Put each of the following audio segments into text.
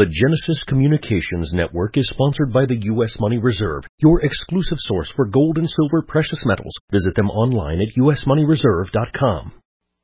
The Genesis Communications Network is sponsored by the U.S. Money Reserve, your exclusive source for gold and silver precious metals. Visit them online at usmoneyreserve.com.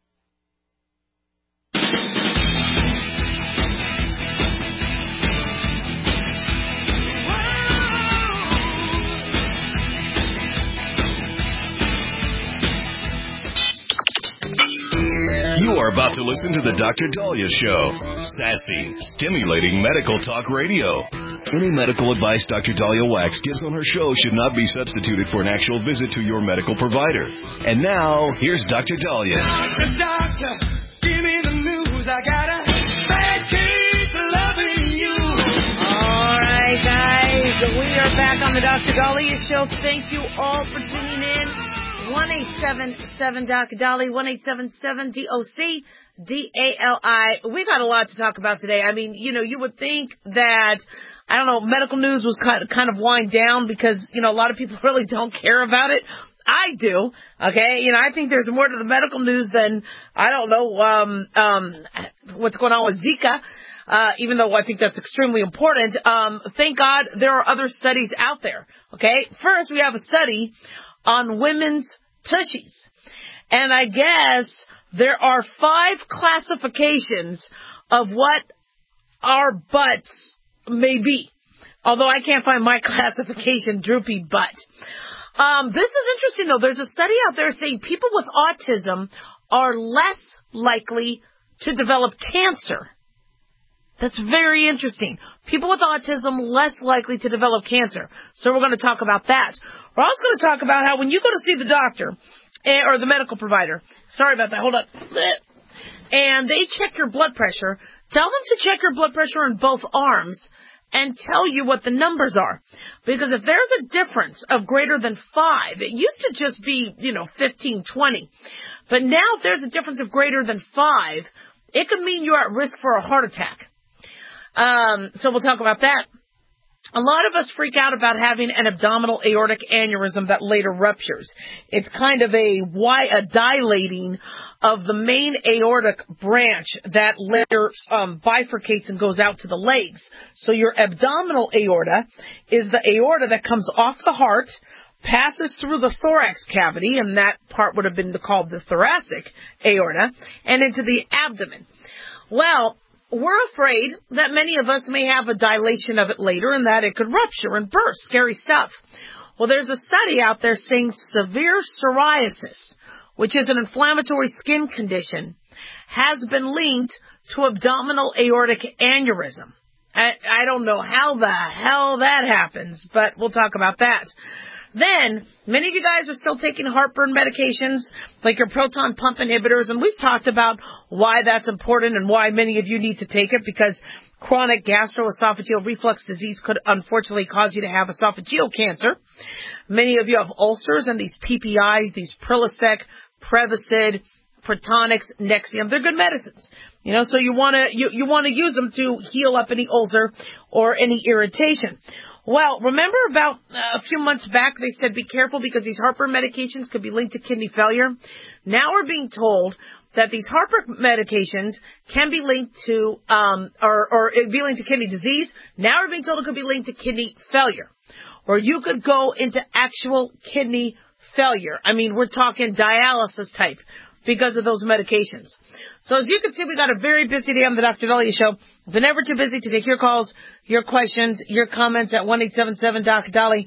You are about to listen to the Dr. Daliah Show. Sassy, stimulating medical talk radio. Any medical advice Dr. Daliah Wax gives on her show should not be substituted for an actual visit to your medical provider. And now, here's Dr. Daliah. Doctor, give me the news. I got a bad case of loving you. All right, guys. We are back on the Dr. Daliah Show. Thank you all for tuning in. 1-877-Dr. 1-877-DOC-DALI. We got a lot to talk about today. I mean, you would think that, I don't know, medical news was kind of wind down because, a lot of people really don't care about it. I do. Okay. I think there's more to the medical news than, I don't know, what's going on with Zika. Even though I think that's extremely important. Thank God there are other studies out there. Okay. First, we have a study on women's tushies. And I guess there are 5 classifications of what our butts may be. Although I can't find my classification, droopy butt. This is interesting, though. There's a study out there saying people with autism are less likely to develop cancer. That's very interesting. People with autism less likely to develop cancer. So we're going to talk about that. We're also going to talk about how when you go to see the doctor or the medical provider, sorry about that, hold up, and they check your blood pressure, tell them to check your blood pressure in both arms and tell you what the numbers are. Because if there's a difference of greater than 5, it used to just be, 15, 20. But now if there's a difference of greater than 5, it could mean you're at risk for a heart attack. So we'll talk about that. A lot of us freak out about having an abdominal aortic aneurysm that later ruptures. It's kind of a dilating of the main aortic branch that later bifurcates and goes out to the legs. So your abdominal aorta is the aorta that comes off the heart, passes through the thorax cavity, and that part would have been called the thoracic aorta, and into the abdomen. Well, we're afraid that many of us may have a dilation of it later and that it could rupture and burst. Scary stuff. Well, there's a study out there saying severe psoriasis, which is an inflammatory skin condition, has been linked to abdominal aortic aneurysm. I don't know how the hell that happens, but we'll talk about that. Then, many of you guys are still taking heartburn medications, like your proton pump inhibitors, and we've talked about why that's important and why many of you need to take it, because chronic gastroesophageal reflux disease could unfortunately cause you to have esophageal cancer. Many of you have ulcers, and these PPIs, these Prilosec, Prevacid, Protonix, Nexium, they're good medicines. So you want to use them to heal up any ulcer or any irritation. Well, remember about a few months back, they said be careful because these heartburn medications could be linked to kidney failure. Now we're being told that these heartburn medications can be linked to, or be linked to kidney disease. Now we're being told it could be linked to kidney failure. Or you could go into actual kidney failure. I mean, we're talking dialysis type because of those medications. So as you can see, we got a very busy day on the Dr. Daliah Show. We're never too busy to take your calls, your questions, your comments at 1-877-Dr.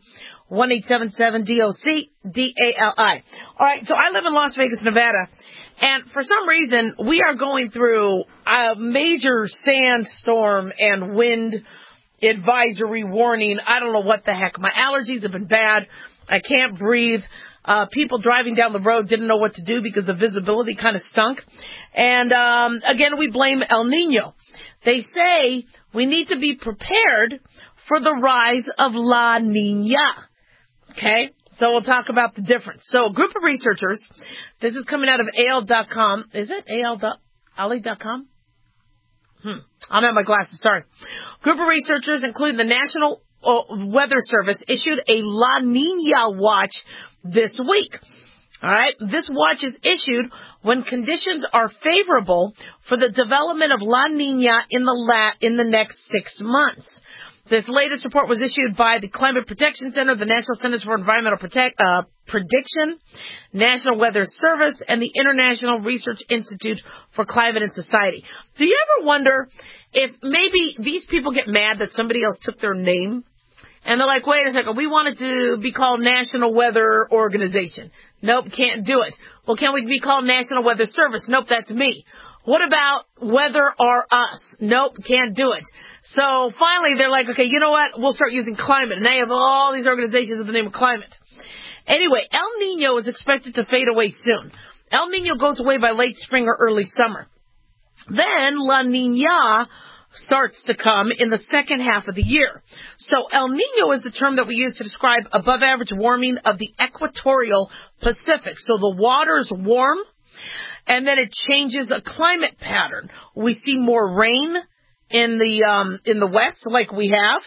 1-877-DOC-DALI. All right, so I live in Las Vegas, Nevada, and for some reason, we are going through a major sandstorm and wind advisory warning. I don't know what the heck. My allergies have been bad. I can't breathe. People driving down the road didn't know what to do because the visibility kind of stunk. And again, we blame El Nino. They say we need to be prepared for the rise of La Nina. Okay? So we'll talk about the difference. So a group of researchers, this is coming out of AL.com. Is it AL.com? I don't have my glasses, sorry. Group of researchers, including the National Weather Service, issued a La Nina watch this week. All right. This watch is issued when conditions are favorable for the development of La Nina in the next 6 months. This latest report was issued by the Climate Protection Center, the National Centers for Environmental Prediction, National Weather Service, and the International Research Institute for Climate and Society. Do you ever wonder if maybe these people get mad that somebody else took their name? And they're like, wait a second, we want it to be called National Weather Organization. Nope, can't do it. Well, can we be called National Weather Service? Nope, that's me. What about Weather or Us? Nope, can't do it. So finally, they're like, okay, you know what? We'll start using climate. And they have all these organizations with the name of climate. Anyway, El Nino is expected to fade away soon. El Nino goes away by late spring or early summer. Then La Nina starts to come in the second half of the year. So El Nino is the term that we use to describe above average warming of the equatorial Pacific. So the water's warm, and then it changes the climate pattern. We see more rain in the west, like we have.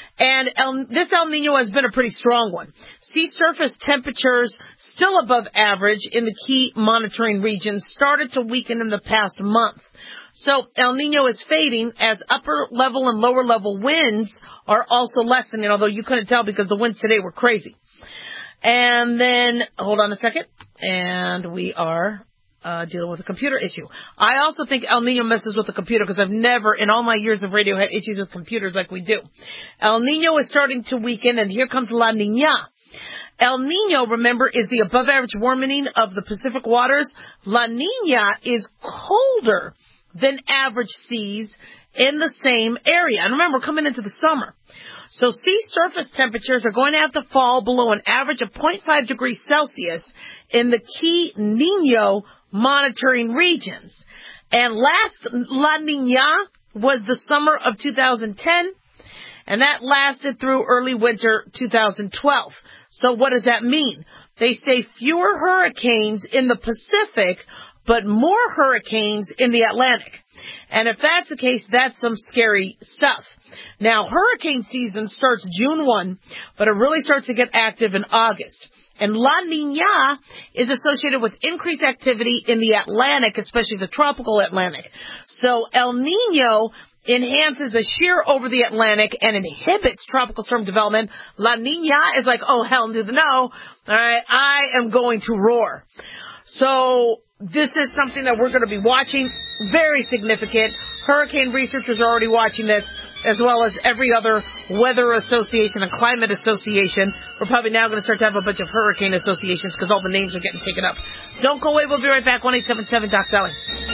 And this El Nino has been a pretty strong one. Sea surface temperatures still above average in the key monitoring regions started to weaken in the past month. So El Nino is fading as upper level and lower level winds are also lessening, although you couldn't tell because the winds today were crazy. And then, hold on a second, and we are dealing with a computer issue. I also think El Nino messes with the computer because I've never, in all my years of radio, had issues with computers like we do. El Nino is starting to weaken, and here comes La Nina. El Nino, remember, is the above-average warming of the Pacific waters. La Nina is colder than average seas in the same area. And remember, we're coming into the summer. So sea surface temperatures are going to have to fall below an average of 0.5 degrees Celsius in the key Nino monitoring regions. And last La Nina was the summer of 2010, and that lasted through early winter 2012. So what does that mean? They say fewer hurricanes in the Pacific, but more hurricanes in the Atlantic. And if that's the case, that's some scary stuff. Now, hurricane season starts June 1, but it really starts to get active in August. And La Nina is associated with increased activity in the Atlantic, especially the tropical Atlantic. So El Nino enhances the shear over the Atlantic and inhibits tropical storm development. La Nina is like, oh, hell to the no. All right, I am going to roar. So this is something that we're going to be watching. Very significant. Hurricane researchers are already watching this, as well as every other weather association and climate association. We're probably now going to start to have a bunch of hurricane associations because all the names are getting taken up. Don't go away. We'll be right back. 1-877-DOC-SALLY.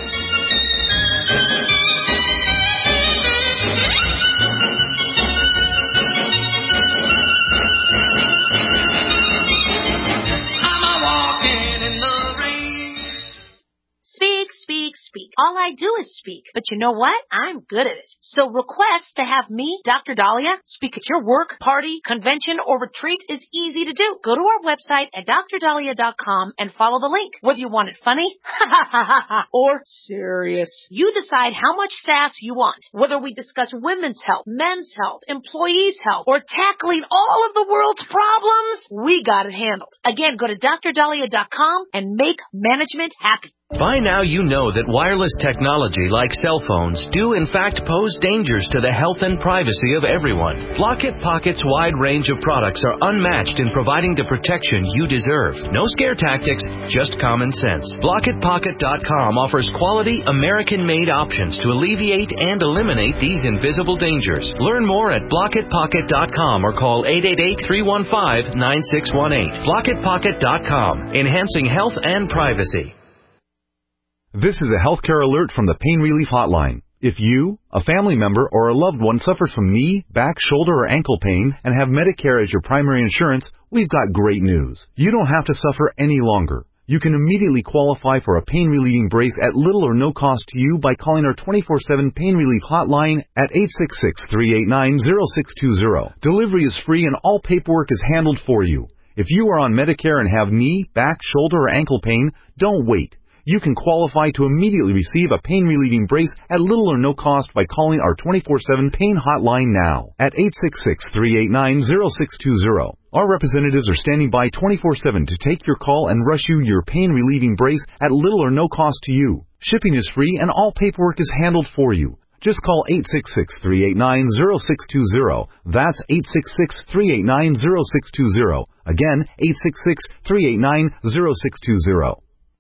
Speak. All I do is speak. But you know what? I'm good at it. So request to have me, Dr. Dahlia, speak at your work, party, convention, or retreat is easy to do. Go to our website at drdahlia.com and follow the link. Whether you want it funny, or serious. You decide how much sass you want. Whether we discuss women's health, men's health, employees' health, or tackling all of the world's problems, we got it handled. Again, go to drdahlia.com and make management happy. By now you know that wireless technology like cell phones do in fact pose dangers to the health and privacy of everyone. Block-It Pocket's wide range of products are unmatched in providing the protection you deserve. No scare tactics, just common sense. BlockItPocket.com offers quality American-made options to alleviate and eliminate these invisible dangers. Learn more at BlockItPocket.com or call 888-315-9618. BlockItPocket.com, enhancing health and privacy. This is a healthcare alert from the Pain Relief Hotline. If you, a family member, or a loved one suffers from knee, back, shoulder, or ankle pain and have Medicare as your primary insurance, we've got great news. You don't have to suffer any longer. You can immediately qualify for a pain-relieving brace at little or no cost to you by calling our 24/7 Pain Relief Hotline at 866-389-0620. Delivery is free and all paperwork is handled for you. If you are on Medicare and have knee, back, shoulder, or ankle pain, don't wait. You can qualify to immediately receive a pain-relieving brace at little or no cost by calling our 24/7 Pain Hotline now at 866-389-0620. Our representatives are standing by 24/7 to take your call and rush you your pain-relieving brace at little or no cost to you. Shipping is free and all paperwork is handled for you. Just call 866-389-0620. That's 866-389-0620. Again, 866-389-0620.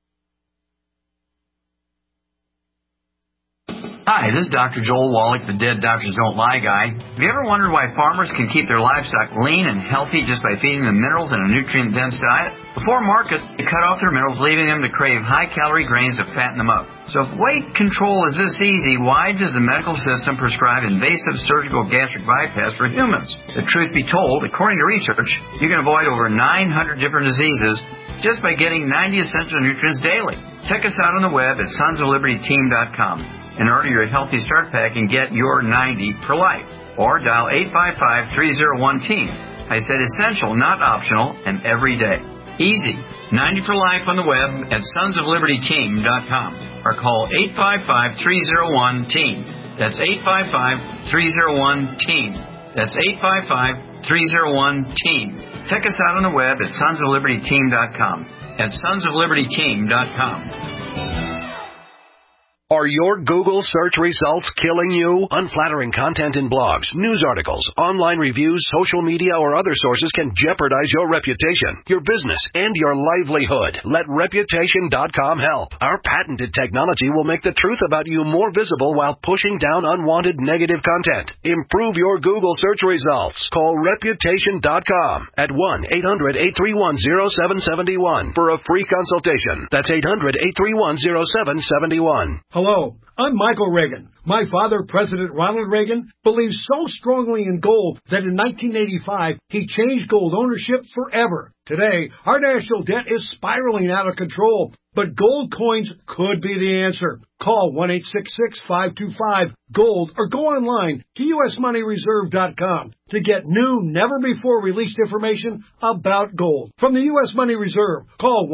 Hi, this is Dr. Joel Wallach, the Dead Doctors Don't Lie guy. Have you ever wondered why farmers can keep their livestock lean and healthy just by feeding them minerals and a nutrient-dense diet? Before market, they cut off their minerals, leaving them to crave high-calorie grains to fatten them up. So if weight control is this easy, why does the medical system prescribe invasive surgical gastric bypass for humans? The truth be told, according to research, you can avoid over 900 different diseases just by getting 90 essential nutrients daily. Check us out on the web at sonsoflibertyteam.com. And order your Healthy Start Pack and get your 90 for life. Or dial 855-301-TEAM. I said essential, not optional, and every day. Easy. 90 for life on the web at sonsoflibertyteam.com. Or call 855-301-TEAM. That's 855-301-TEAM. That's 855-301-TEAM. Check us out on the web at sonsoflibertyteam.com. At sonsoflibertyteam.com. Are your Google search results killing you? Unflattering content in blogs, news articles, online reviews, social media, or other sources can jeopardize your reputation, your business, and your livelihood. Let Reputation.com help. Our patented technology will make the truth about you more visible while pushing down unwanted negative content. Improve your Google search results. Call Reputation.com at 1-800-831-0771 for a free consultation. That's 800-831-0771. Hello, I'm Michael Reagan. My father, President Ronald Reagan, believed so strongly in gold that in 1985, he changed gold ownership forever. Today, our national debt is spiraling out of control, but gold coins could be the answer. Call 1-866-525-GOLD or go online to usmoneyreserve.com to get new, never-before-released information about gold. From the U.S. Money Reserve, call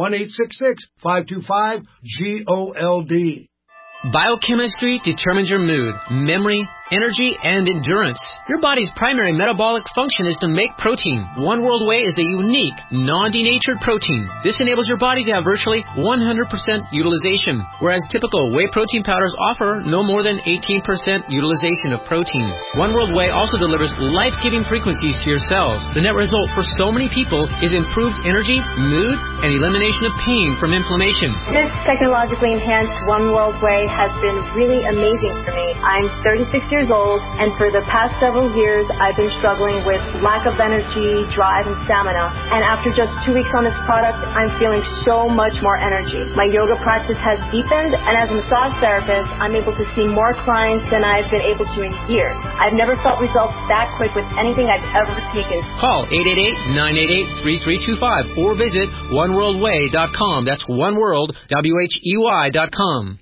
1-866-525-GOLD. Biochemistry determines your mood, memory, energy, and endurance. Your body's primary metabolic function is to make protein. One World Whey is a unique, non-denatured protein. This enables your body to have virtually 100% utilization, whereas typical whey protein powders offer no more than 18% utilization of protein. One World Whey also delivers life-giving frequencies to your cells. The net result for so many people is improved energy, mood, and elimination of pain from inflammation. This technologically enhanced One World Whey has been really amazing for me. I'm 36 years old, and for the past several years, I've been struggling with lack of energy, drive, and stamina. And after just 2 weeks on this product, I'm feeling so much more energy. My yoga practice has deepened, and as a massage therapist, I'm able to see more clients than I've been able to in years. I've never felt results that quick with anything I've ever taken. Call 888-988-3325 or visit oneworldwhey.com. That's oneworld, WHEY.com.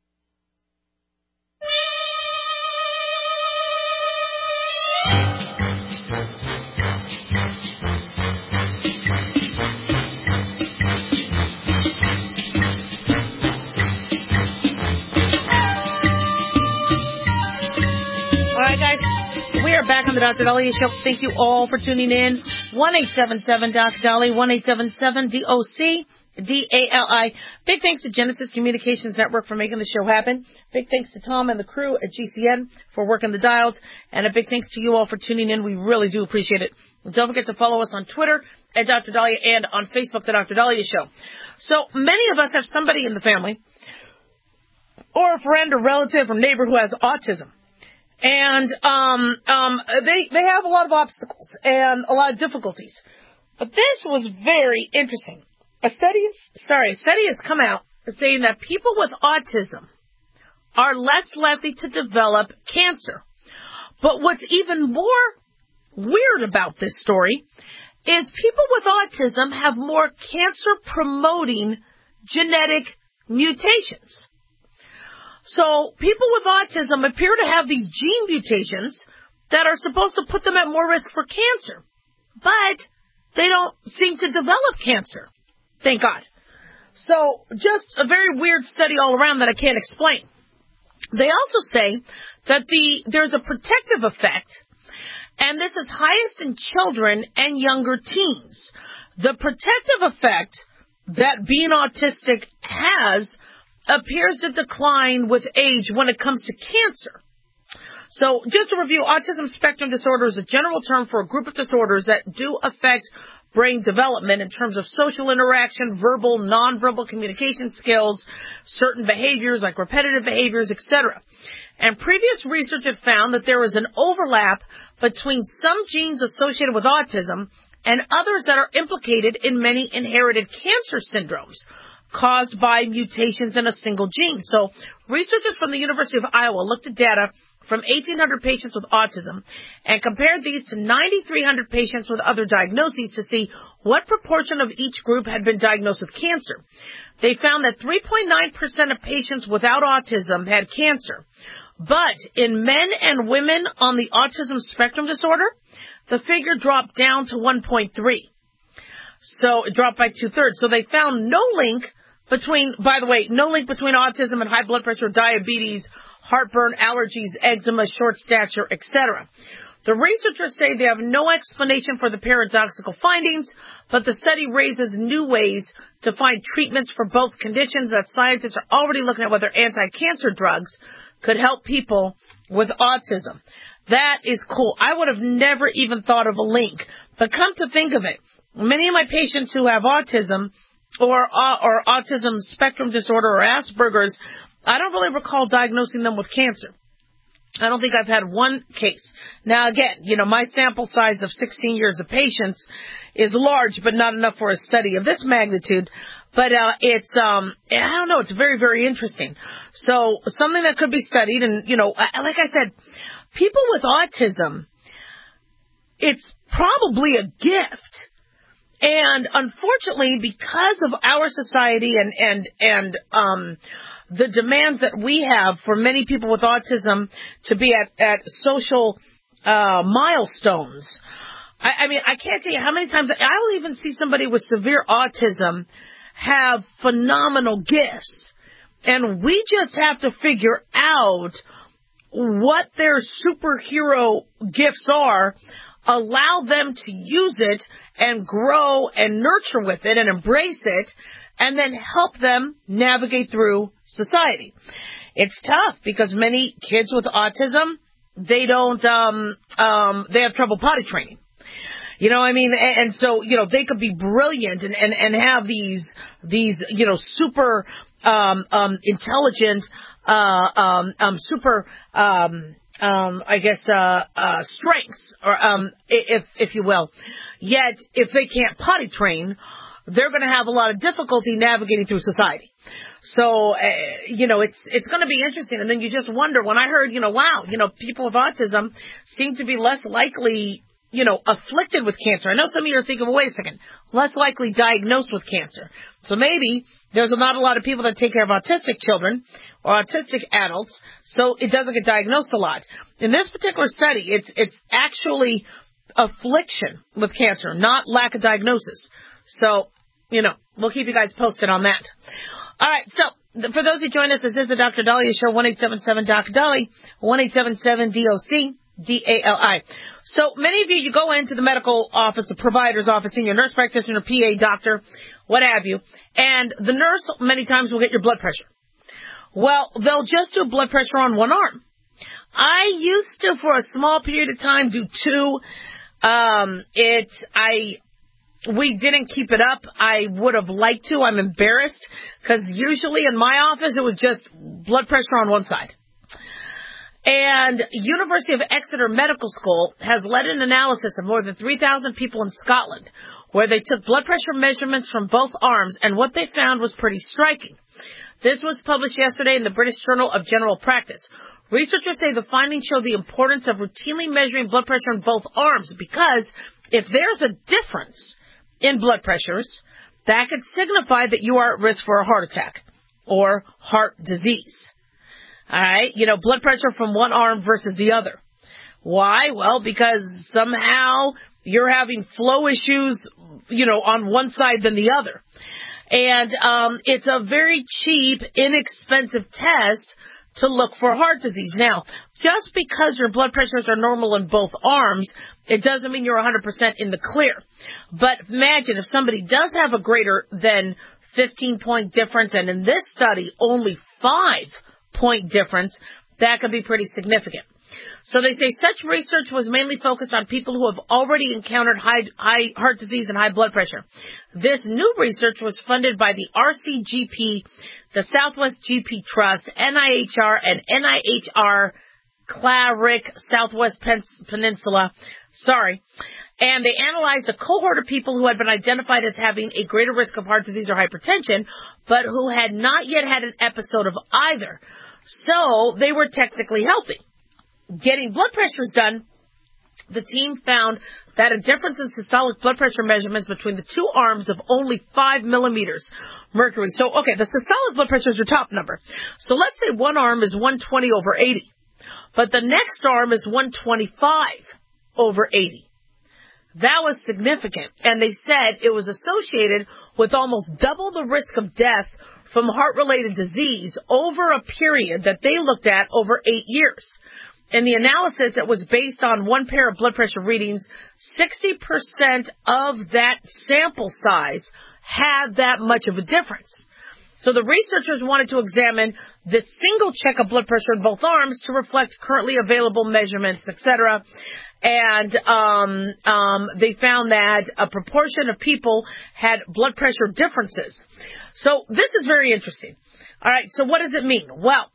Back on the Dr. Daliah Show. Thank you all for tuning in. 1-877-Dr. Dali, 1-877-DOC-DALI. Big thanks to Genesis Communications Network for making the show happen. Big thanks to Tom and the crew at GCN for working the dials. And a big thanks to you all for tuning in. We really do appreciate it. And don't forget to follow us on Twitter at Dr. Daliah and on Facebook, The Dr. Daliah Show. So many of us have somebody in the family or a friend or relative or neighbor who has autism. And they have a lot of obstacles and a lot of difficulties. But this was very interesting. A study has come out saying that people with autism are less likely to develop cancer. But what's even more weird about this story is people with autism have more cancer-promoting genetic mutations. So people with autism appear to have these gene mutations that are supposed to put them at more risk for cancer. But they don't seem to develop cancer. Thank God. So just a very weird study all around that I can't explain. They also say that there's a protective effect, and this is highest in children and younger teens. The protective effect that being autistic has appears to decline with age when it comes to cancer. So just to review, autism spectrum disorder is a general term for a group of disorders that do affect brain development in terms of social interaction, verbal, nonverbal communication skills, certain behaviors like repetitive behaviors, etc. And previous research had found that there is an overlap between some genes associated with autism and others that are implicated in many inherited cancer syndromes caused by mutations in a single gene. So researchers from the University of Iowa looked at data from 1,800 patients with autism and compared these to 9,300 patients with other diagnoses to see what proportion of each group had been diagnosed with cancer. They found that 3.9% of patients without autism had cancer. But in men and women on the autism spectrum disorder, the figure dropped down to 1.3. So it dropped by 2/3. So they found no link between autism and high blood pressure, diabetes, heartburn, allergies, eczema, short stature, etc. The researchers say they have no explanation for the paradoxical findings, but the study raises new ways to find treatments for both conditions that scientists are already looking at whether anti-cancer drugs could help people with autism. That is cool. I would have never even thought of a link. But come to think of it, many of my patients who have autism or autism spectrum disorder or Asperger's, I don't really recall diagnosing them with cancer. I don't think I've had one case. Now, again, my sample size of 16 years of patients is large, but not enough for a study of this magnitude. But it's very, very interesting. So something that could be studied, and, like I said, people with autism, it's probably a gift. And unfortunately, because of our society and the demands that we have for many people with autism to be at social milestones, I mean, I can't tell you how many times I'll even see somebody with severe autism have phenomenal gifts. And we just have to figure out what their superhero gifts are, allow them to use it and grow and nurture with it and embrace it, and then help them navigate through society. It's tough because many kids with autism, they have trouble potty training. You know what I mean? And so, they could be brilliant and have these super intelligent, strengths, or if you will. Yet, if they can't potty train, they're going to have a lot of difficulty navigating through society. So, it's going to be interesting. And then you just wonder, when I heard, people with autism seem to be less likely, afflicted with cancer. I know some of you are thinking, well, wait a second, less likely diagnosed with cancer. So maybe there's not a lot of people that take care of autistic children or autistic adults, so it doesn't get diagnosed a lot. In this particular study, it's actually affliction with cancer, not lack of diagnosis. So, we'll keep you guys posted on that. All right, so for those who join us, this is the Dr. Daliah Show, 1-877-DOC-DALI, 1-877-DOC-DALI. So many of you go into the medical office, the provider's office, senior nurse practitioner, PA, doctor, what have you, and the nurse many times will get your blood pressure. Well, they'll just do blood pressure on one arm. I used to, for a small period of time, do two. We didn't keep it up. I would have liked to. I'm embarrassed because usually in my office it was just blood pressure on one side. And University of Exeter Medical School has led an analysis of more than 3,000 people in Scotland where they took blood pressure measurements from both arms, and what they found was pretty striking. This was published yesterday in the British Journal of General Practice. Researchers say the findings show the importance of routinely measuring blood pressure in both arms because if there's a difference in blood pressures, that could signify that you are at risk for a heart attack or heart disease. All right, blood pressure from one arm versus the other. Why? Well, because somehow you're having flow issues, on one side than the other. And it's a very cheap, inexpensive test to look for heart disease. Now, just because your blood pressures are normal in both arms, it doesn't mean you're 100% in the clear. But imagine if somebody does have a greater than 15-point difference, and in this study, only 5-point difference, that could be pretty significant. So they say such research was mainly focused on people who have already encountered high heart disease and high blood pressure. This new research was funded by the RCGP, the Southwest GP Trust, NIHR, and NIHR Claric Southwest Peninsula. And they analyzed a cohort of people who had been identified as having a greater risk of heart disease or hypertension, but who had not yet had an episode of either. So they were technically healthy. Getting blood pressures done, the team found that a difference in systolic blood pressure measurements between the two arms of only 5 millimeters mercury. So, okay, the systolic blood pressure is your top number. So let's say one arm is 120 over 80, but the next arm is 125 over 80. That was significant, and they said it was associated with almost double the risk of death from heart-related disease over a period that they looked at over 8 years. In the analysis that was based on one pair of blood pressure readings, 60% of that sample size had that much of a difference. So the researchers wanted to examine this single check of blood pressure in both arms to reflect currently available measurements, etc. And they found that a proportion of people had blood pressure differences. So this is very interesting. All right, so what does it mean? Well,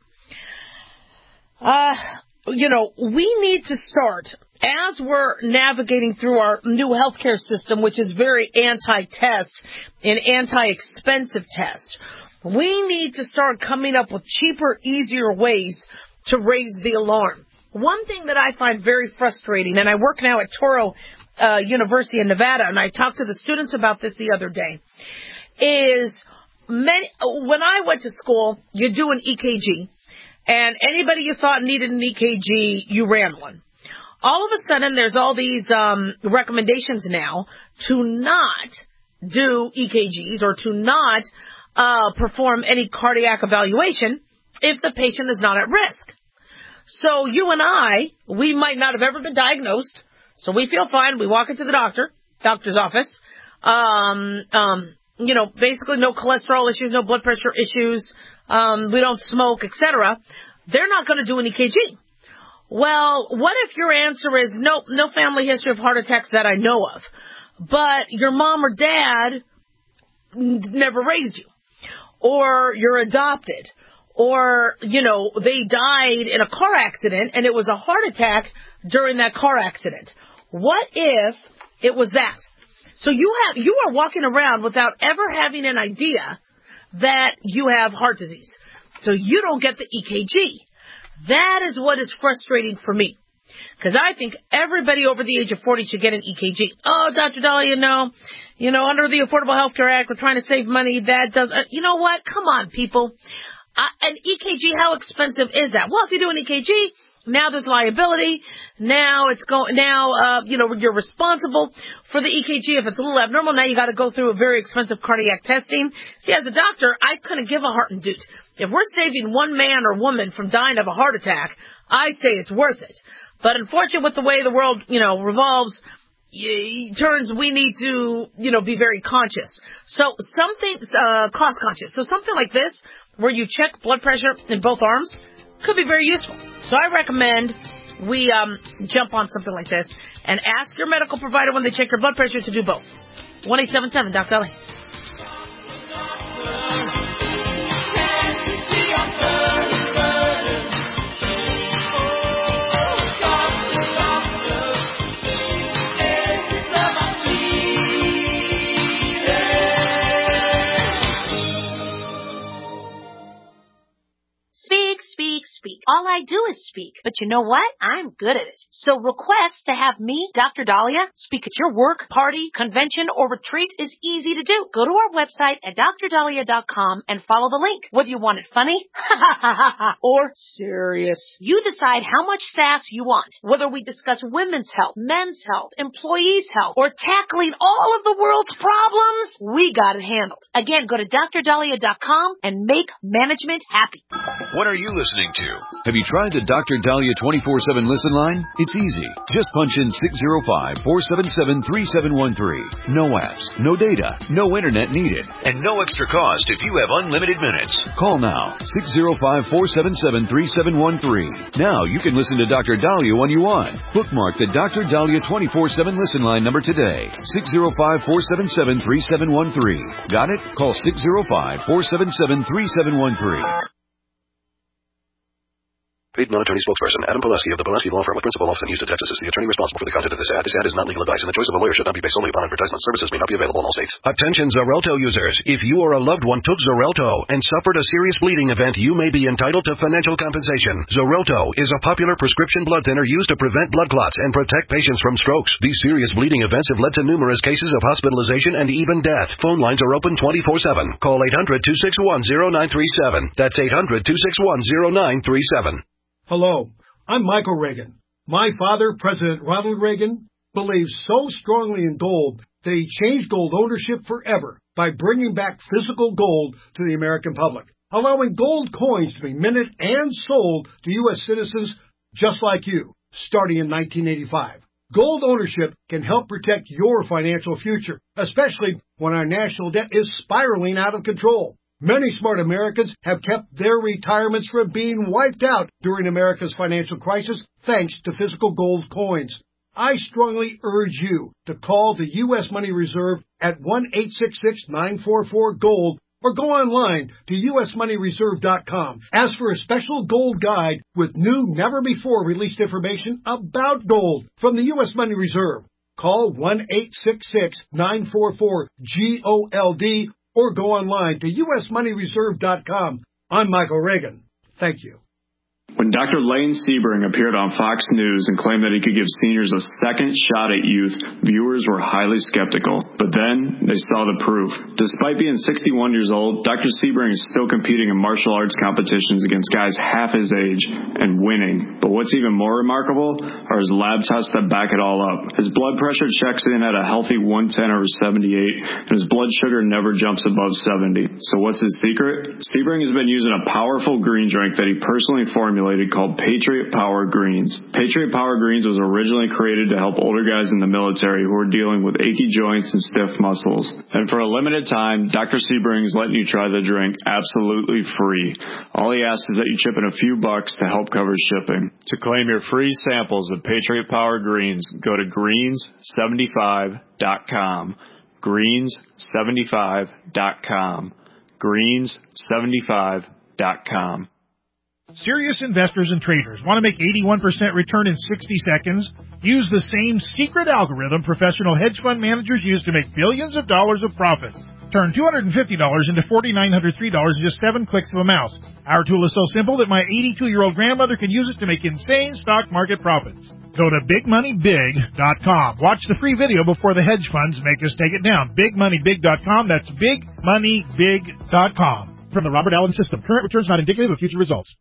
we need to start, as we're navigating through our new healthcare system, which is very anti-test and anti-expensive test, we need to start coming up with cheaper, easier ways to raise the alarm. One thing that I find very frustrating, and I work now at Touro University in Nevada, and I talked to the students about this the other day, is when I went to school, you do an EKG. And anybody you thought needed an EKG, you ran one. All of a sudden, there's all these recommendations now to not do EKGs or to not perform any cardiac evaluation if the patient is not at risk. So you and I, we might not have ever been diagnosed, so we feel fine. We walk into the doctor's office. Basically no cholesterol issues, no blood pressure issues. We don't smoke, etc. They're not going to do an EKG. Well, what if your answer is no family history of heart attacks that I know of, but your mom or dad never raised you, or you're adopted, or, they died in a car accident and it was a heart attack during that car accident. What if it was that? So you are walking around without ever having an idea that you have heart disease. So you don't get the EKG. That is what is frustrating for me. Because I think everybody over the age of 40 should get an EKG. Oh, Dr. Dahlia, under the Affordable Health Care Act, we're trying to save money. That doesn't, you know what? Come on, people. An EKG, how expensive is that? Well, if you do an EKG, now there's liability. Now you're responsible for the EKG. If it's a little abnormal, now you got to go through a very expensive cardiac testing. See, as a doctor, I couldn't give a heart induce. If we're saving one man or woman from dying of a heart attack, I'd say it's worth it. But unfortunately, with the way the world, revolves, turns, we need to, be very conscious. So something, cost conscious. So something like this, where you check blood pressure in both arms, could be very useful. So I recommend we jump on something like this and ask your medical provider when they check your blood pressure to do both. 1-877 Dr. Ellie. Speak. All I do is speak. But you know what? I'm good at it. So request to have me, Dr. Dahlia, speak at your work, party, convention, or retreat is easy to do. Go to our website at drdahlia.com and follow the link. Whether you want it funny or serious, you decide how much sass you want. Whether we discuss women's health, men's health, employees' health, or tackling all of the world's problems, we got it handled. Again, go to drdahlia.com and make management happy. What are you listening to? Have you tried the Dr. Dahlia 24/7 listen line? It's easy. Just punch in 605-477-3713. No apps, no data, no internet needed, and no extra cost if you have unlimited minutes. Call now, 605-477-3713. Now you can listen to Dr. Dahlia when you want. Bookmark the Dr. Dahlia 24/7 listen line number today, 605-477-3713. Got it? Call 605-477-3713. Paid non-attorney spokesperson Adam Pileski of the Pileski Law Firm with principal office in Houston, Texas, is the attorney responsible for the content of this ad. This ad is not legal advice, and the choice of a lawyer should not be based solely upon advertisement. Services may not be available in all states. Attention Xarelto users. If you or a loved one took Xarelto and suffered a serious bleeding event, you may be entitled to financial compensation. Xarelto is a popular prescription blood thinner used to prevent blood clots and protect patients from strokes. These serious bleeding events have led to numerous cases of hospitalization and even death. Phone lines are open 24/7. Call 800-261-0937. That's 800-261-0937. Hello, I'm Michael Reagan. My father, President Ronald Reagan, believes so strongly in gold that he changed gold ownership forever by bringing back physical gold to the American public, allowing gold coins to be minted and sold to U.S. citizens just like you, starting in 1985. Gold ownership can help protect your financial future, especially when our national debt is spiraling out of control. Many smart Americans have kept their retirements from being wiped out during America's financial crisis thanks to physical gold coins. I strongly urge you to call the U.S. Money Reserve at 1-866-944-GOLD or go online to usmoneyreserve.com. Ask for a special gold guide with new, never-before-released information about gold from the U.S. Money Reserve. Call 1-866-944-GOLD or go online to usmoneyreserve.com. I'm Michael Reagan. Thank you. When Dr. Lane Sebring appeared on Fox News and claimed that he could give seniors a second shot at youth, viewers were highly skeptical. But then they saw the proof. Despite being 61 years old, Dr. Sebring is still competing in martial arts competitions against guys half his age and winning. But what's even more remarkable are his lab tests that back it all up. His blood pressure checks in at a healthy 110/78, and his blood sugar never jumps above 70. So what's his secret? Sebring has been using a powerful green drink that he personally formulated called Patriot Power Greens. Patriot Power Greens was originally created to help older guys in the military who are dealing with achy joints and stiff muscles. And for a limited time, Dr. Sebring is letting you try the drink absolutely free. All he asks is that you chip in a few bucks to help cover shipping. To claim your free samples of Patriot Power Greens, go to greens75.com. Greens75.com. Greens75.com. Serious investors and traders want to make 81% return in 60 seconds? Use the same secret algorithm professional hedge fund managers use to make billions of dollars of profits. Turn $250 into $4,903 in just 7 clicks of a mouse. Our tool is so simple that my 82-year-old grandmother can use it to make insane stock market profits. Go to BigMoneyBig.com. Watch the free video before the hedge funds make us take it down. BigMoneyBig.com. That's BigMoneyBig.com. From the Robert Allen System. Current returns not indicative of future results.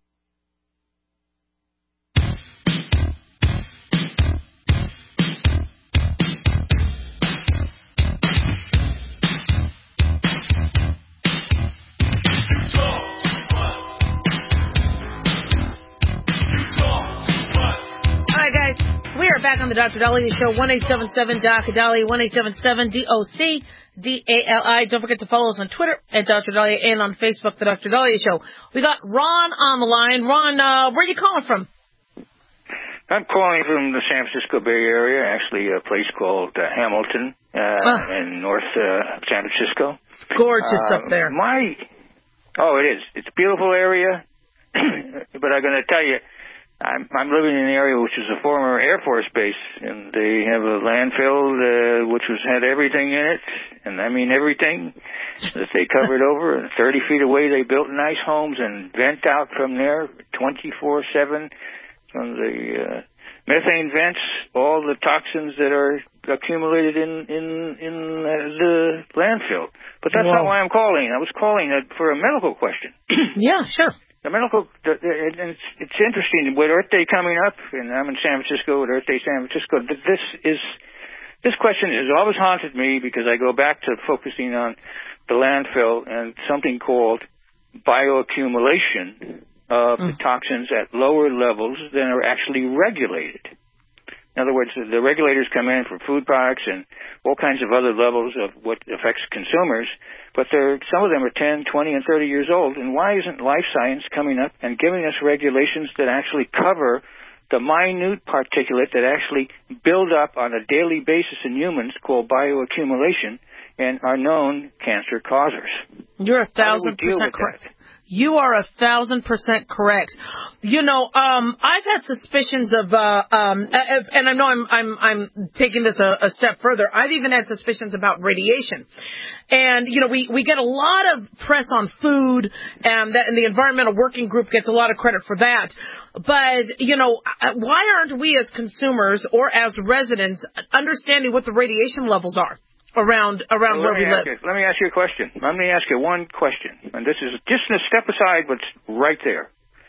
Back on the Dr. Dahlia Show, 1-877-DOC-DALI, 1-877-DOC-DALI. Don't forget to follow us on Twitter at Dr. Dahlia and on Facebook, the Dr. Dahlia Show. We got Ron on the line. Ron, where are you calling from? I'm calling from the San Francisco Bay Area, actually a place called Hamilton in North San Francisco. It's gorgeous up there. It is. It's a beautiful area, but I'm going to tell you, I'm living in an area which is a former Air Force base, and they have a landfill which had everything in it, and I mean everything that they covered over. And 30 feet away, they built nice homes and vent out from there 24/7 from the methane vents, all the toxins that are accumulated in the landfill. But that's not why I'm calling. I was calling for a medical question. Yeah, sure. The medical, it's interesting with Earth Day coming up, and I'm in San Francisco with Earth Day San Francisco. This question has always haunted me because I go back to focusing on the landfill and something called bioaccumulation of the toxins at lower levels than are actually regulated. In other words, the regulators come in for food products and all kinds of other levels of what affects consumers, but some of them are 10, 20, and 30 years old. And why isn't Life Science coming up and giving us regulations that actually cover the minute particulate that actually build up on a daily basis in humans called bioaccumulation and are known cancer causers? You're 1,000% correct. You are 1,000% correct. You know, I've had suspicions of, and I know I'm taking this a step further. I've even had suspicions about radiation. And, you know, we get a lot of press on food, and the Environmental Working Group gets a lot of credit for that. But, you know, why aren't we as consumers or as residents understanding what the radiation levels are around where we live? Let me ask you a question. Let me ask you one question. And this is just a step aside, but it's right there.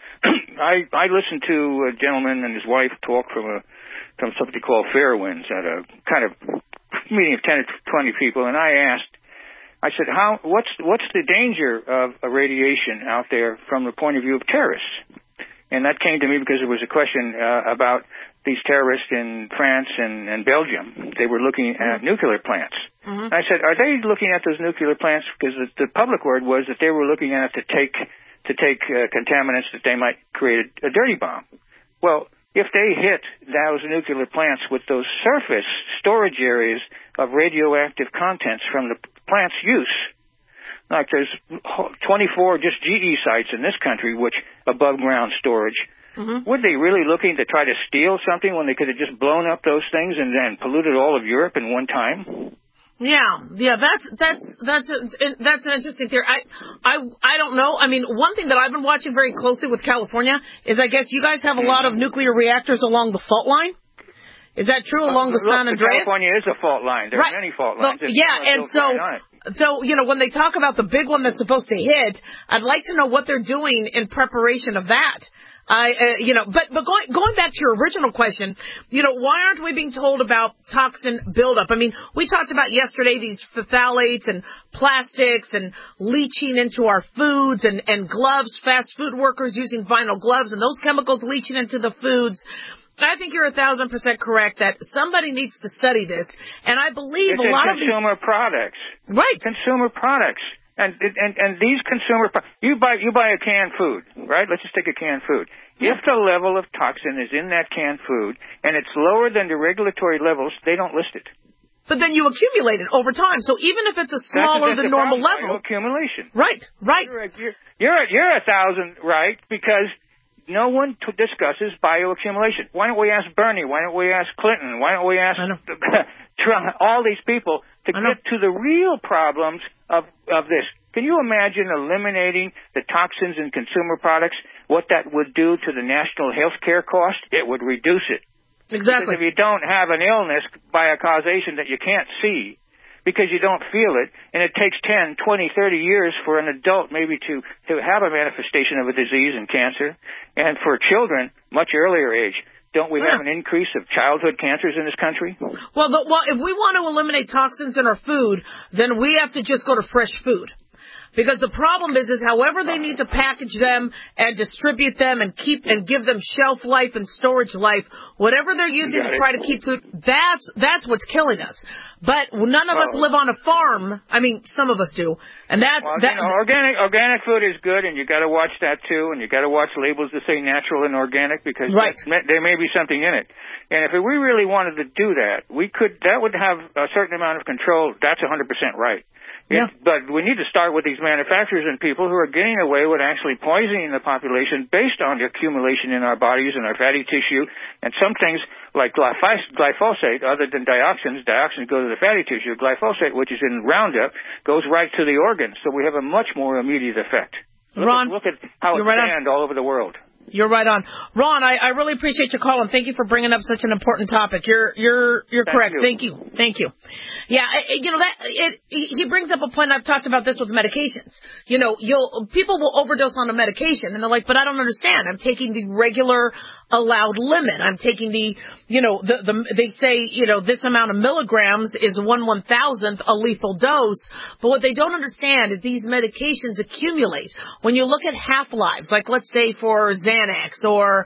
I listened to a gentleman and his wife talk from something called Fairwinds at a kind of meeting of 10 or 20 people, and I said, what's the danger of a radiation out there from the point of view of terrorists? And that came to me because there was a question about these terrorists in France and Belgium. They were looking at nuclear plants. Mm-hmm. I said, are they looking at those nuclear plants? Because the public word was that they were looking at it to take contaminants that they might create a dirty bomb. Well, if they hit those nuclear plants with those surface storage areas of radioactive contents from the plant's use, like there's 24 just GE sites in this country, which above ground storage. Mm-hmm. Were they really looking to try to steal something when they could have just blown up those things and then polluted all of Europe in one time? Yeah, that's an interesting theory. I don't know. I mean, one thing that I've been watching very closely with California is I guess you guys have a lot of nuclear reactors along the fault line. Is that true along the San Andreas? California is a fault line. There are many fault lines. And so, you know, when they talk about the big one that's supposed to hit, I'd like to know what they're doing in preparation of that. But going back to your original question, you know, why aren't we being told about toxin buildup? I mean, we talked about yesterday these phthalates and plastics and leaching into our foods and gloves, fast food workers using vinyl gloves and those chemicals leaching into the foods. I think you're 1,000% correct that somebody needs to study this, and I believe a lot of these consumer products, right? Consumer products, and these consumer you buy a canned food, right? Let's just take a canned food. Yeah. If the level of toxin is in that canned food and it's lower than the regulatory levels, they don't list it. But then you accumulate it over time. So even if it's a smaller than normal level, accumulation. Right. You're 1,000 right because no one discusses bioaccumulation. Why don't we ask Bernie? Why don't we ask Clinton? Why don't we ask Trump, all these people to get to the real problems of this? Can you imagine eliminating the toxins in consumer products, what that would do to the national health care cost? It would reduce it. Exactly. Because if you don't have an illness by a causation that you can't see, because you don't feel it, and it takes 10, 20, 30 years for an adult maybe to have a manifestation of a disease and cancer, and for children, much earlier age. Don't we have an increase of childhood cancers in this country? Well, if we want to eliminate toxins in our food, then we have to just go to fresh food. Because the problem is however they need to package them and distribute them and give them shelf life and storage life, whatever they're using to try to keep food, that's what's killing us. But none of us live on a farm. I mean, some of us do. And organic food is good, and you got to watch that too, and you got to watch labels that say natural and organic because there may be something in it. And if we really wanted to do that, that would have a certain amount of control. That's 100% right. Yeah. But we need to start with these manufacturers and people who are getting away with actually poisoning the population based on the accumulation in our bodies and our fatty tissue. And some things like glyphosate, other than dioxins go to the fatty tissue. Glyphosate, which is in Roundup, goes right to the organs. So we have a much more immediate effect. Look at how it's banned all over the world. You're right on. Ron, I really appreciate your call, and thank you for bringing up such an important topic. You're correct. Thank you. Yeah, he brings up a point. I've talked about this with medications. People will overdose on a medication, and they're like, but I don't understand. I'm taking the regular allowed limit. I'm taking they say, this amount of milligrams is 1/1000th a lethal dose. But what they don't understand is these medications accumulate. When you look at half-lives, like let's say for Xanax or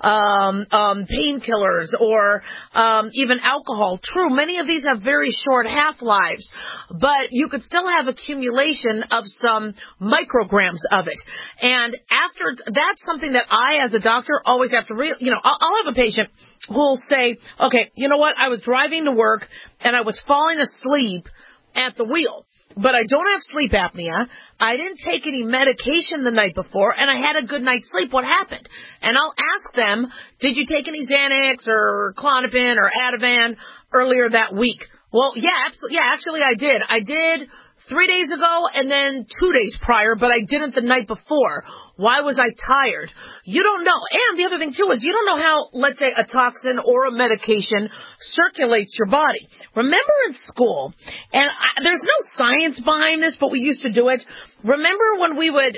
painkillers or even alcohol, true, many of these have very short half-lives, but you could still have accumulation of some micrograms of it. And that's something that I, as a doctor, always have to I'll have a patient who'll say, okay, you know what, I was driving to work and I was falling asleep at the wheel, but I don't have sleep apnea. I didn't take any medication the night before, and I had a good night's sleep. What happened? And I'll ask them, did you take any Xanax or Klonopin or Ativan earlier that week? Well, actually I did. I did 3 days ago and then 2 days prior, but I didn't the night before. Why was I tired? You don't know. And the other thing, too, is you don't know how, let's say, a toxin or a medication circulates your body. Remember in school, and there's no science behind this, but we used to do it. Remember when we would,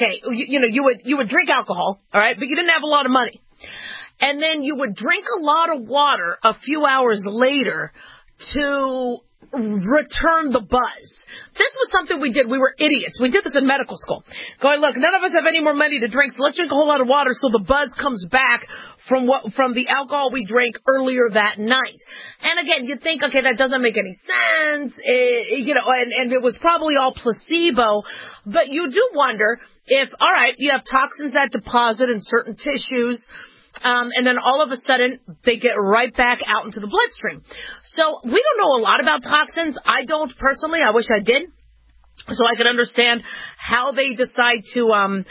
you would drink alcohol, all right, but you didn't have a lot of money. And then you would drink a lot of water a few hours later to return the buzz. This was something we did. We were idiots. We did this in medical school. Going, look, none of us have any more money to drink, so let's drink a whole lot of water so the buzz comes back from the alcohol we drank earlier that night. And again, you'd think, okay, that doesn't make any sense, and it was probably all placebo. But you do wonder if, all right, you have toxins that deposit in certain tissues, and then all of a sudden they get right back out into the bloodstream. So we don't know a lot about toxins. I don't personally. I wish I did. So I could understand how they decide to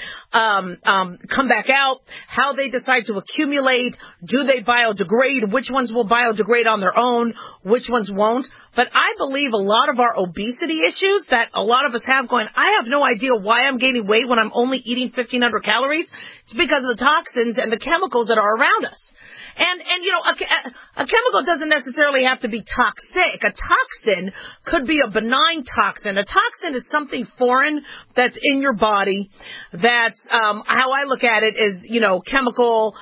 come back out, how they decide to accumulate, do they biodegrade, which ones will biodegrade on their own, which ones won't. But I believe a lot of our obesity issues that a lot of us have going, I have no idea why I'm gaining weight when I'm only eating 1,500 calories. It's because of the toxins and the chemicals that are around us. And a chemical doesn't necessarily have to be toxic. A toxin could be a benign toxin. A toxin is something foreign that's in your body. That's how I look at it is, chemical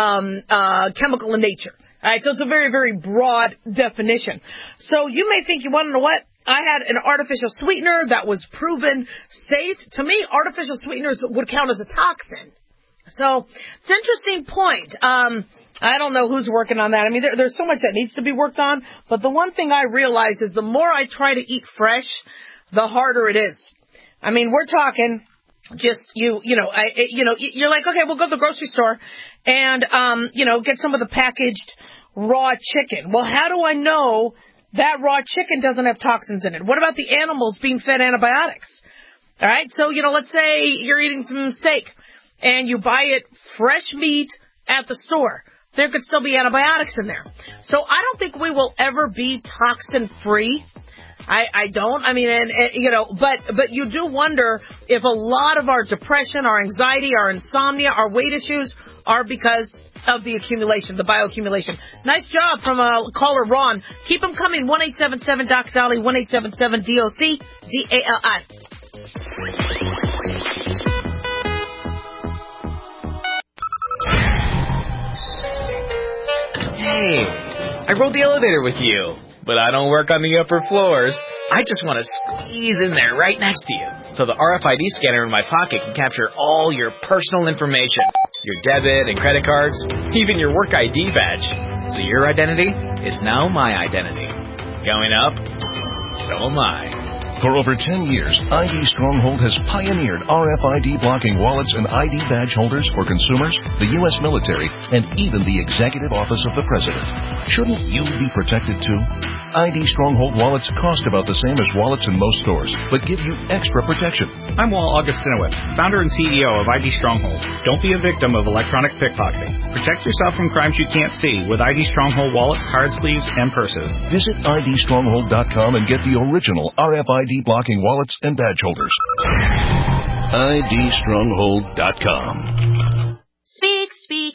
in nature. All right, so it's a very, very broad definition. So you may think, you want to know what? I had an artificial sweetener that was proven safe. To me, artificial sweeteners would count as a toxin. So it's an interesting point. I don't know who's working on that. I mean, there's so much that needs to be worked on. But the one thing I realize is the more I try to eat fresh, the harder it is. I mean, we're talking just you're like, okay, we'll go to the grocery store and get some of the packaged raw chicken. Well, how do I know that raw chicken doesn't have toxins in it? What about the animals being fed antibiotics? All right, so let's say you're eating some steak and you buy it fresh meat at the store. There could still be antibiotics in there. So I don't think we will ever be toxin-free. I don't. I mean, but you do wonder if a lot of our depression, our anxiety, our insomnia, our weight issues are because of the accumulation, the bioaccumulation. Nice job from caller Ron. Keep them coming. 1-877-DOC-DOLLY, 1-877-DOC-DALI. Hey, I rode the elevator with you, but I don't work on the upper floors. I just want to squeeze in there right next to you, so the RFID scanner in my pocket can capture all your personal information, your debit and credit cards, even your work ID badge. So your identity is now my identity. Going up, so am I. For over 10 years, ID Stronghold has pioneered RFID blocking wallets and ID badge holders for consumers, the U.S. military, and even the Executive Office of the President. Shouldn't you be protected too? ID Stronghold wallets cost about the same as wallets in most stores, but give you extra protection. I'm Walt Augustinowicz, founder and CEO of ID Stronghold. Don't be a victim of electronic pickpocketing. Protect yourself from crimes you can't see with ID Stronghold wallets, card sleeves, and purses. Visit IDStronghold.com and get the original RFID blocking wallets and badge holders. IDStronghold.com. Speak, speak, speak.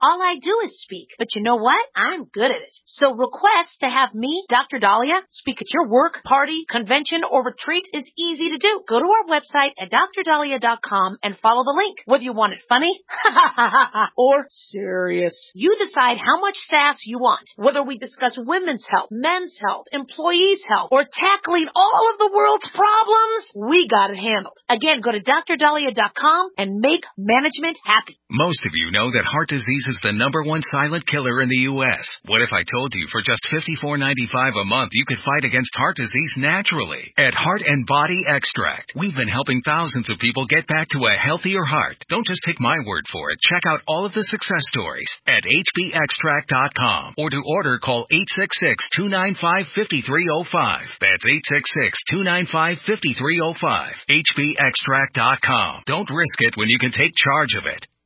All I do is speak. But you know what? I'm good at it. So request to have me, Dr. Dahlia, speak at your work, party, convention, or retreat is easy to do. Go to our website at drdahlia.com and follow the link. Whether you want it funny or serious, you decide how much sass you want. Whether we discuss women's health, men's health, employees' health, or tackling all of the world's problems, we got it handled. Again, go to drdahlia.com and make management happy. Most of you know that heart disease is the #1 silent killer in the U.S. What if I told you for just $54.95 a month you could fight against heart disease naturally? At Heart and Body Extract, we've been helping thousands of people get back to a healthier heart. Don't just take my word for it. Check out all of the success stories at hbextract.com, or to order, call 866-295-5305. That's 866-295-5305. hbextract.com. Don't risk it when you can take charge of it.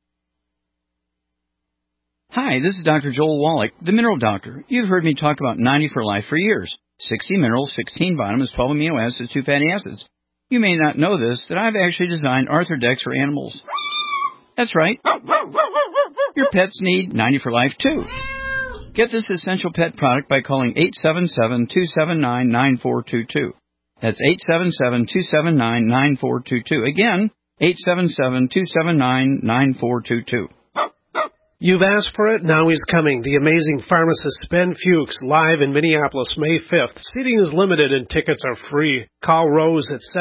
Hi, this is Dr. Joel Wallach, the Mineral Doctor. You've heard me talk about 90 for Life for years. 60 minerals, 16 vitamins, 12 amino acids, 2 fatty acids. You may not know this, that I've actually designed Arthrodex for animals. That's right. Your pets need 90 for Life, too. Get this essential pet product by calling 877-279-9422. That's 877-279-9422. Again, 877-279-9422. You've asked for it, now he's coming. The amazing pharmacist Ben Fuchs, live in Minneapolis, May 5th. Seating is limited and tickets are free. Call Rose at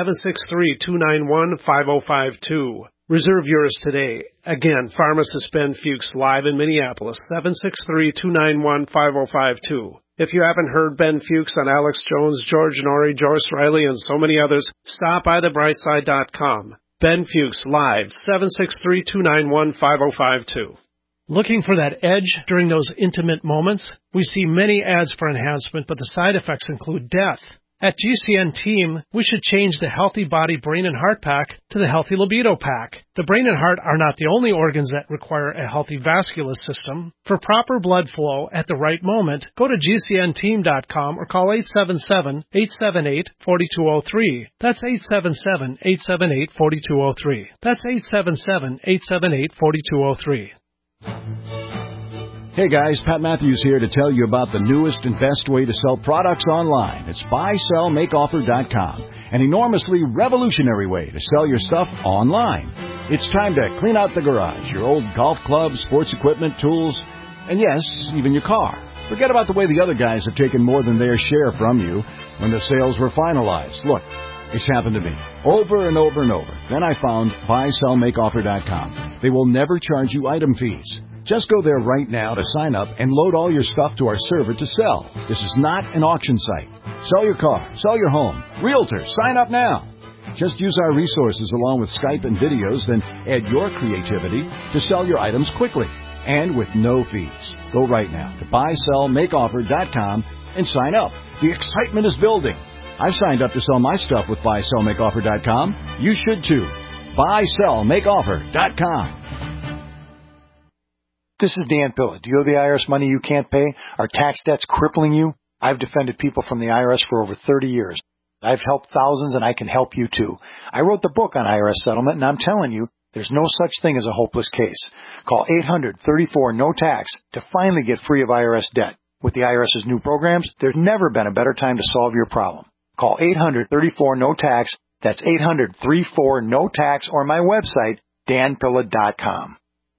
763-291-5052. Reserve yours today. Again, pharmacist Ben Fuchs, live in Minneapolis, 763-291-5052. If you haven't heard Ben Fuchs on Alex Jones, George Norrie, Joyce Riley, and so many others, stop by thebrightside.com. Ben Fuchs, live, 763-291-5052. Looking for that edge during those intimate moments? We see many ads for enhancement, but the side effects include death. At GCN Team, we should change the Healthy Body, Brain, and Heart Pack to the Healthy Libido Pack. The brain and heart are not the only organs that require a healthy vascular system. For proper blood flow at the right moment, go to GCNteam.com or call 877-878-4203. That's 877-878-4203. That's 877-878-4203. Hey guys, Pat Matthews here to tell you about the newest and best way to sell products online. It's buysellmakeoffer.com, an enormously revolutionary way to sell your stuff online. It's time to clean out the garage, your old golf clubs, sports equipment, tools, and yes, even your car. Forget about the way the other guys have taken more than their share from you when the sales were finalized. Look, it's happened to me over and over and over. Then I found buysellmakeoffer.com. They will never charge you item fees. Just go there right now to sign up and load all your stuff to our server to sell. This is not an auction site. Sell your car, sell your home. Realtor, sign up now. Just use our resources along with Skype and videos, then add your creativity to sell your items quickly and with no fees. Go right now to buysellmakeoffer.com and sign up. The excitement is building. I've signed up to sell my stuff with buysellmakeoffer.com. You should too. buysellmakeoffer.com. This is Dan Pilla. Do you owe the IRS money you can't pay? Are tax debts crippling you? I've defended people from the IRS for over 30 years. I've helped thousands, and I can help you too. I wrote the book on IRS settlement, and I'm telling you, there's no such thing as a hopeless case. Call 800-34-NO-TAX to finally get free of IRS debt. With the IRS's new programs, there's never been a better time to solve your problem. Call 800-34-NO-TAX. That's 800-34-NO-TAX, or my website, danpilla.com.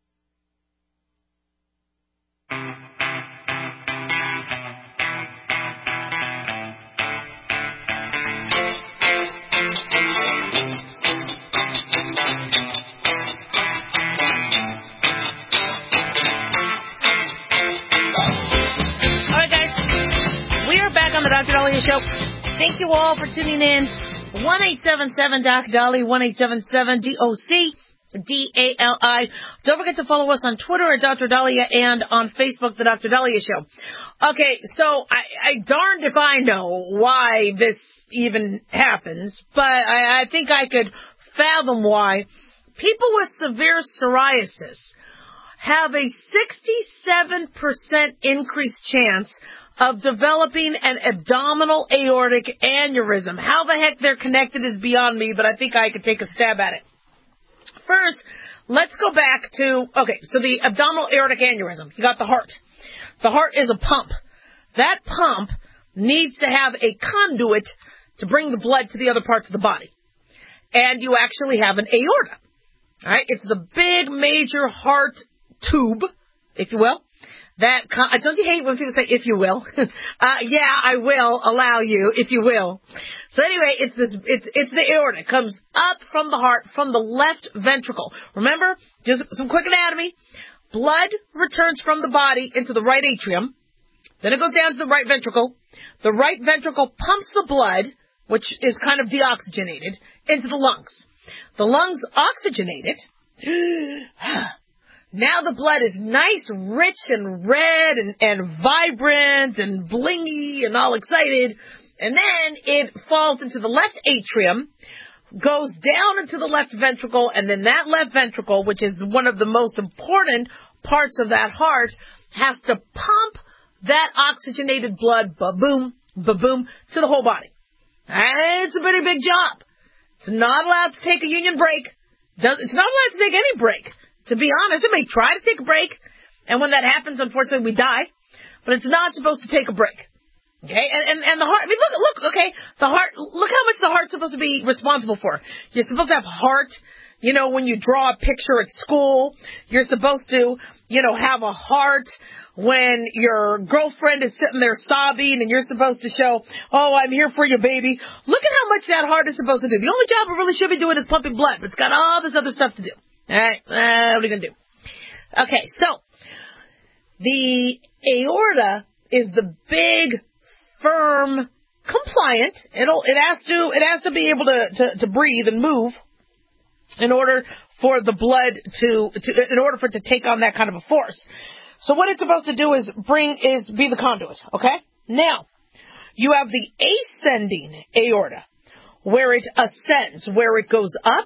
Dr. Dahlia Show. Thank you all for tuning in. 1-877-DOC-DALI, 1-877-DOC-DALI. Don't forget to follow us on Twitter at Dr. Dahlia and on Facebook, The Dr. Dahlia Show. Okay, so I darned if I know why this even happens, but I think I could fathom why. People with severe psoriasis have a 67% increased chance of developing an abdominal aortic aneurysm. How the heck they're connected is beyond me, but I think I could take a stab at it. First, let's go back to, so the abdominal aortic aneurysm. You got the heart. The heart is a pump. That pump needs to have a conduit to bring the blood to the other parts of the body. And you actually have an aorta. All right? It's the big major heart tube, if you will. Don't you hate when people say, if you will? Yeah, I will allow you, if you will. So anyway, it's the aorta. It comes up from the heart, from the left ventricle. Remember, just some quick anatomy. Blood returns from the body into the right atrium. Then it goes down to the right ventricle. The right ventricle pumps the blood, which is kind of deoxygenated, into the lungs. The lungs oxygenate it. Now the blood is nice, rich, and red, and vibrant, and blingy, and all excited. And then it falls into the left atrium, goes down into the left ventricle, and then that left ventricle, which is one of the most important parts of that heart, has to pump that oxygenated blood, ba-boom, ba-boom, to the whole body. It's a pretty big job. It's not allowed to take a union break. It's not allowed to take any break. To be honest, it may try to take a break, and when that happens, unfortunately, we die. But it's not supposed to take a break. Okay? And the heart, I mean, look, okay, the heart, look how much the heart's supposed to be responsible for. You're supposed to have heart, when you draw a picture at school. You're supposed to, have a heart when your girlfriend is sitting there sobbing, and you're supposed to show, oh, I'm here for you, baby. Look at how much that heart is supposed to do. The only job it really should be doing is pumping blood, but it's got all this other stuff to do. All right, what are you going to do? Okay, so the aorta is the big, firm, compliant. It has to be able to breathe and move in order for the blood in order for it to take on that kind of a force. So what it's supposed to do is be the conduit. Okay. Now you have the ascending aorta, where it ascends, where it goes up.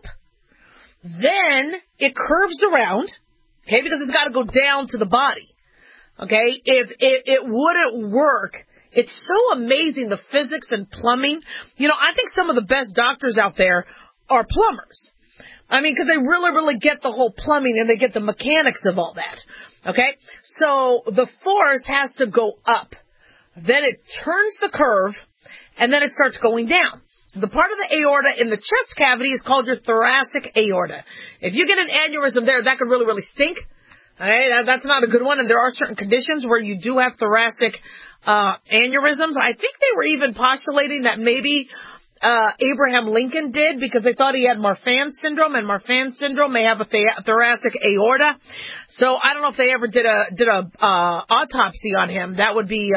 Then it curves around, okay, because it's got to go down to the body, okay? If it wouldn't work, it's so amazing, the physics and plumbing. I think some of the best doctors out there are plumbers. I mean, because they really, really get the whole plumbing and they get the mechanics of all that, okay? So the force has to go up. Then it turns the curve, and then it starts going down. The part of the aorta in the chest cavity is called your thoracic aorta. If you get an aneurysm there, that could really, really stink. All right, that's not a good one. And there are certain conditions where you do have thoracic aneurysms. I think they were even postulating that maybe Abraham Lincoln did, because they thought he had Marfan syndrome, and Marfan syndrome may have a thoracic aorta. So I don't know if they ever did a autopsy on him. That would be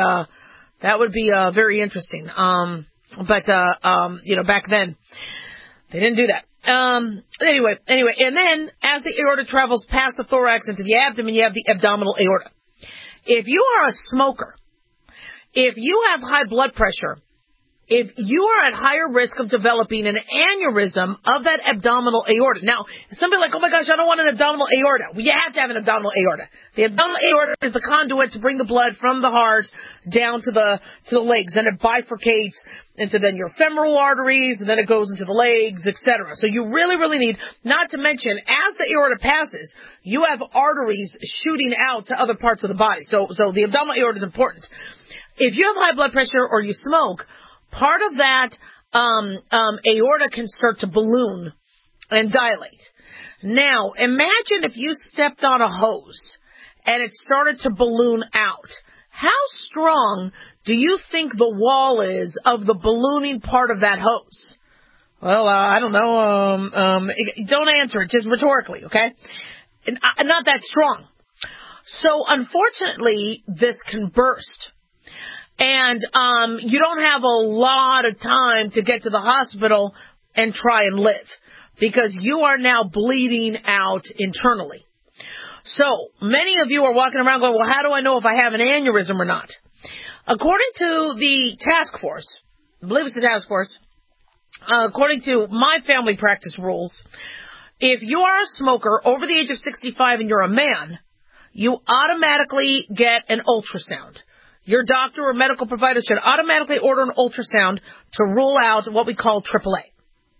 very interesting. But back then, they didn't do that. Anyway, and then as the aorta travels past the thorax into the abdomen, you have the abdominal aorta. If you are a smoker, if you have high blood pressure, if you are at higher risk of developing an aneurysm of that abdominal aorta. Now, somebody like, oh my gosh, I don't want an abdominal aorta. Well, you have to have an abdominal aorta. The abdominal aorta is the conduit to bring the blood from the heart down to the legs. Then it bifurcates into then your femoral arteries, and then it goes into the legs, etc. So you really, really need, not to mention, as the aorta passes, you have arteries shooting out to other parts of the body. So the abdominal aorta is important. If you have high blood pressure or you smoke, part of that aorta can start to balloon and dilate. Now, imagine if you stepped on a hose and it started to balloon out. How strong do you think the wall is of the ballooning part of that hose? Well, I don't know. Don't answer it, just rhetorically, okay? Not that strong. So, unfortunately, this can burst. And you don't have a lot of time to get to the hospital and try and live, because you are now bleeding out internally. So many of you are walking around going, well, how do I know if I have an aneurysm or not? According to the task force, I believe it's the task force, according to my family practice rules, if you are a smoker over the age of 65 and you're a man, you automatically get an ultrasound. Your doctor or medical provider should automatically order an ultrasound to rule out what we call AAA.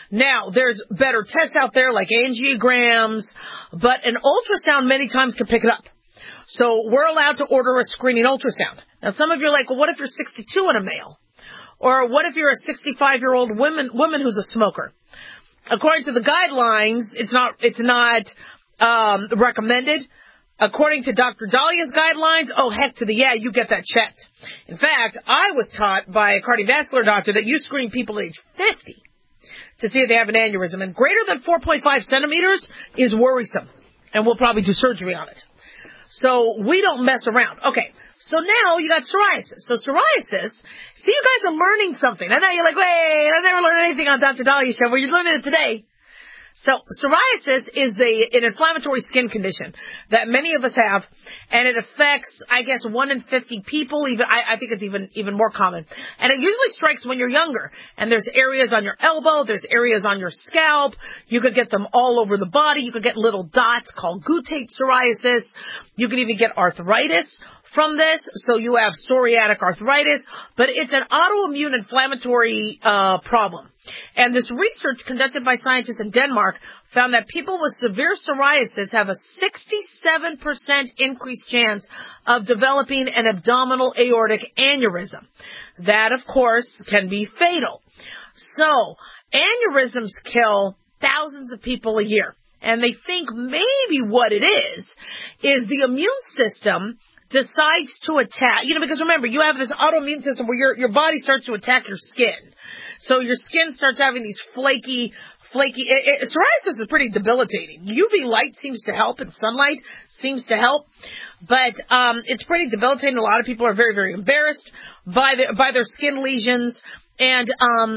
Now, there's better tests out there like angiograms, but an ultrasound many times can pick it up. So we're allowed to order a screening ultrasound. Now, some of you are like, well, what if you're 62 and a male? Or what if you're a 65-year-old woman who's a smoker? According to the guidelines, it's not recommended. According to Dr. Dalia's guidelines, oh, heck to the yeah, you get that checked. In fact, I was taught by a cardiovascular doctor that you screen people at age 50 to see if they have an aneurysm. And greater than 4.5 centimeters is worrisome. And we'll probably do surgery on it. So we don't mess around. Okay, so now you got psoriasis. So psoriasis, see, you guys are learning something. I know you're like, wait, I never learned anything on Dr. Dalia's show. Well, you're learning it today. So psoriasis is an inflammatory skin condition that many of us have, and it affects, I guess, 1 in 50 people. I think it's even more common. And it usually strikes when you're younger. And there's areas on your elbow, there's areas on your scalp. You could get them all over the body. You could get little dots called guttate psoriasis. You could even get arthritis from this, so you have psoriatic arthritis, but it's an autoimmune inflammatory problem. And this research conducted by scientists in Denmark found that people with severe psoriasis have a 67% increased chance of developing an abdominal aortic aneurysm. That, of course, can be fatal. So, aneurysms kill thousands of people a year. And they think maybe what it is the immune system decides to attack, because remember, you have this autoimmune system where your body starts to attack your skin. So your skin starts having these flaky, psoriasis is pretty debilitating. UV light seems to help and sunlight seems to help, but it's pretty debilitating. A lot of people are very, very embarrassed by their skin lesions. And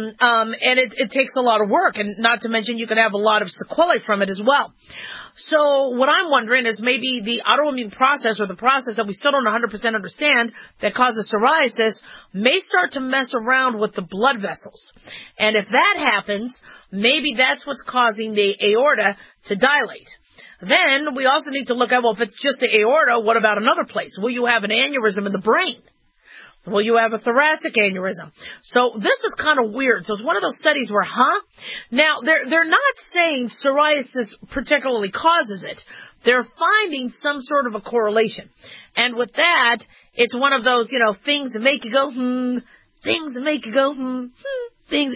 it takes a lot of work, and not to mention you can have a lot of sequelae from it as well. So what I'm wondering is maybe the autoimmune process, or the process that we still don't 100% understand, that causes psoriasis may start to mess around with the blood vessels. And if that happens, maybe that's what's causing the aorta to dilate. Then we also need to look at, well, if it's just the aorta, what about another place? Will you have an aneurysm in the brain? Will you have a thoracic aneurysm? So this is kind of weird. So it's one of those studies where, Now, they're not saying psoriasis particularly causes it. They're finding some sort of a correlation. And with that, it's one of those, things that make you go, things that make you go, things,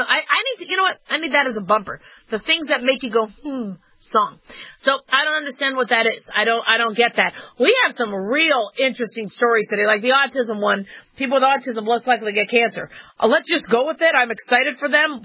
I need that as a bumper. The things that make you go, song. So I don't understand what that is. I don't get that. We have some real interesting stories today, like the autism one. People with autism less likely to get cancer. Let's just go with it. I'm excited for them.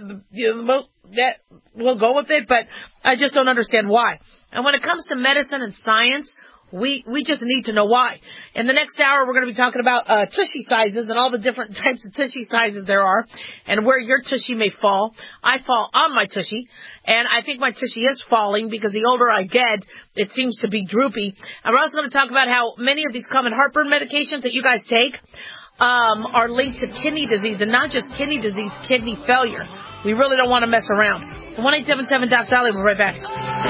We'll go with it, but I just don't understand why. And when it comes to medicine and science, we just need to know why. In the next hour, we're going to be talking about tushy sizes and all the different types of tushy sizes there are and where your tushy may fall. I fall on my tushy, and I think my tushy is falling because the older I get, it seems to be droopy. And we're also going to talk about how many of these common heartburn medications that you guys take are linked to kidney disease, and not just kidney disease, kidney failure. We really don't want to mess around. 1-877-DOC-DALIA. We'll be right back.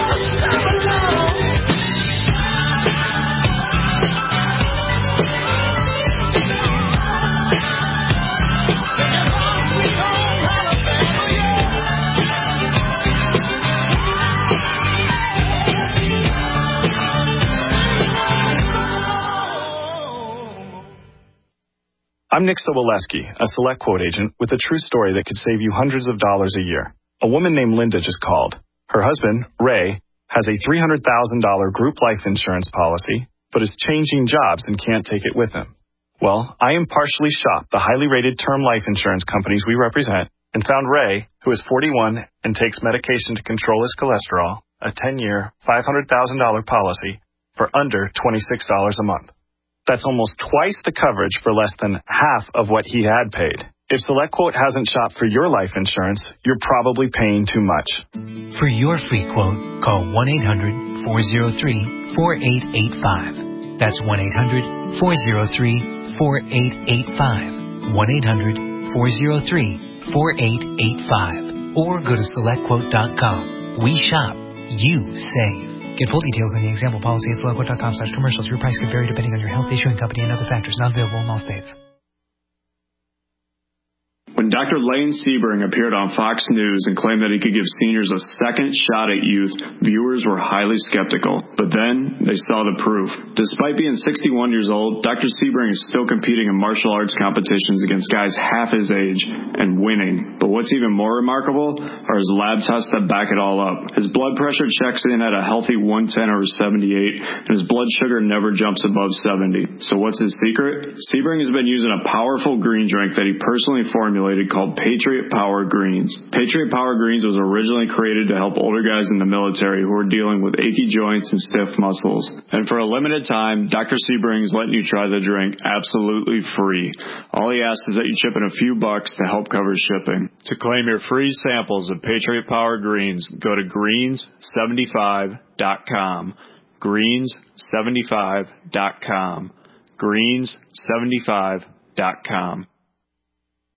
I'm Nick Soboleski, a Select Quote agent with a true story that could save you hundreds of dollars a year. A woman named Linda just called. Her husband, Ray, has a $300,000 group life insurance policy, but is changing jobs and can't take it with him. Well, I impartially shopped the highly rated term life insurance companies we represent and found Ray, who is 41 and takes medication to control his cholesterol, a 10-year, $500,000 policy for under $26 a month. That's almost twice the coverage for less than half of what he had paid. If SelectQuote hasn't shopped for your life insurance, you're probably paying too much. For your free quote, call 1-800-403-4885. That's 1-800-403-4885. 1-800-403-4885. Or go to SelectQuote.com. We shop, you save. Get full details on the example policy at SelectQuote.com/commercials. Your price can vary depending on your health, issuing company, and other factors not available in all states. When Dr. Lane Sebring appeared on Fox News and claimed that he could give seniors a second shot at youth. Viewers were highly skeptical, but then they saw the proof. Despite being 61 years old, Dr. Sebring is still competing in martial arts competitions against guys half his age and winning. But what's even more remarkable are his lab tests that back it all up. His blood pressure checks in at a healthy 110/78, and his blood sugar never jumps above 70. So what's his secret? Sebring has been using a powerful green drink that he personally formulated called Patriot Power Greens. Patriot Power Greens was originally created to help older guys in the military who are dealing with achy joints and stiff muscles. And for a limited time, Dr. Sebring is letting you try the drink absolutely free. All he asks is that you chip in a few bucks to help cover shipping. To claim your free samples of Patriot Power Greens, go to greens75.com. Greens75.com. Greens75.com.